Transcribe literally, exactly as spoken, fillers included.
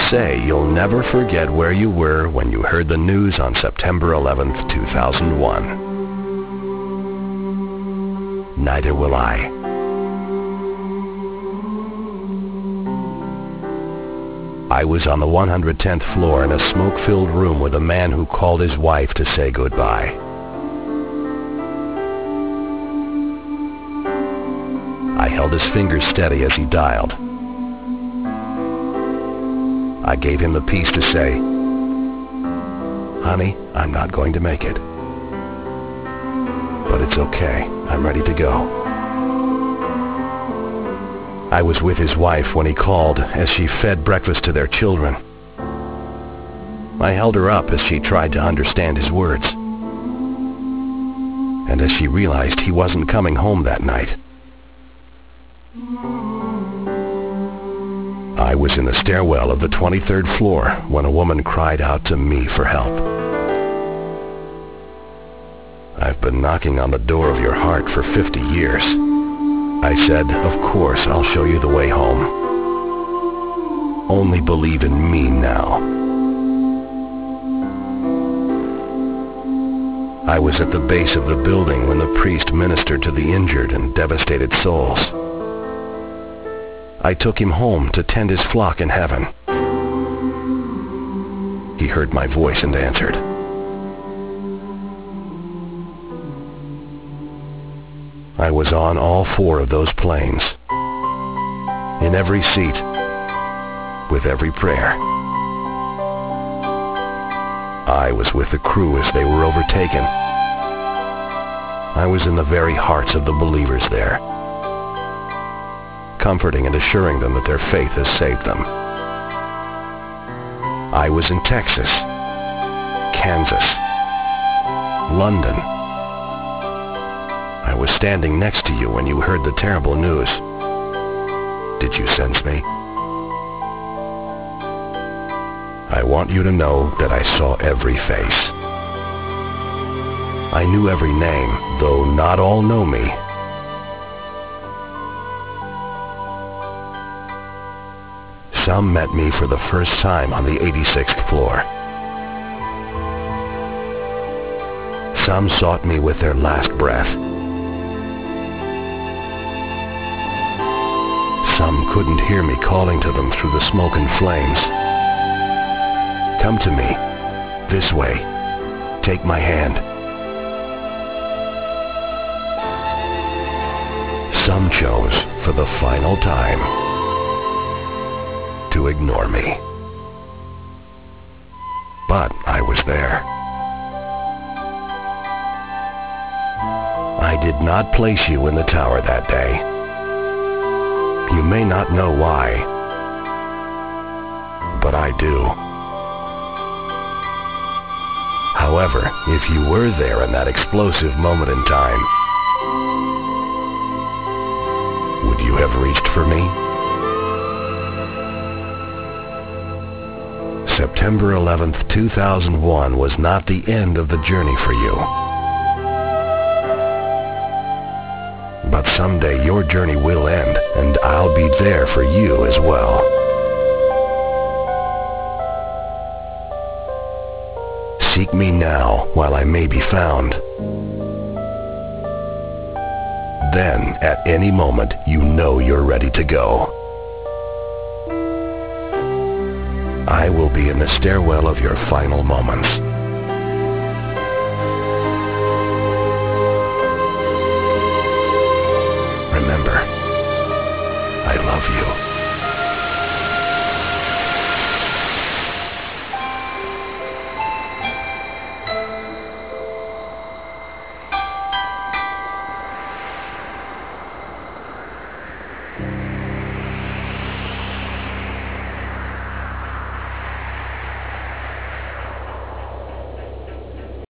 say you'll never forget where you were when you heard the news on September eleventh, two thousand one. Neither will I. I was on the one hundred tenth floor in a smoke-filled room with a man who called his wife to say goodbye. I held his fingers steady as he dialed. I gave him the piece to say, "Honey, I'm not going to make it. But it's okay. I'm ready to go." I was with his wife when he called as she fed breakfast to their children. I held her up as she tried to understand his words. And as she realized he wasn't coming home that night. I was in the stairwell of the twenty-third floor when a woman cried out to me for help. "I've been knocking on the door of your heart for fifty years. I said, "Of course, I'll show you the way home. Only believe in me now." I was at the base of the building when the priest ministered to the injured and devastated souls. I took him home to tend his flock in heaven. He heard my voice and answered. I was on all four of those planes, in every seat, with every prayer. I was with the crew as they were overtaken. I was in the very hearts of the believers there, comforting and assuring them that their faith has saved them. I was in Texas, Kansas, London. I was standing next to you when you heard the terrible news. Did you sense me? I want you to know that I saw every face. I knew every name, though not all know me. Some met me for the first time on the eighty-sixth floor. Some sought me with their last breath. Some couldn't hear me calling to them through the smoke and flames. "Come to me, this way, take my hand." Some chose, for the final time, to ignore me. But I was there. I did not place you in the tower that day. You may not know why, but I do. However, if you were there in that explosive moment in time, would you have reached for me? September eleventh, two thousand one was not the end of the journey for you. But someday your journey will end, and I'll be there for you as well. Seek me now while I may be found. Then, at any moment, you know you're ready to go. I will be in the stairwell of your final moments.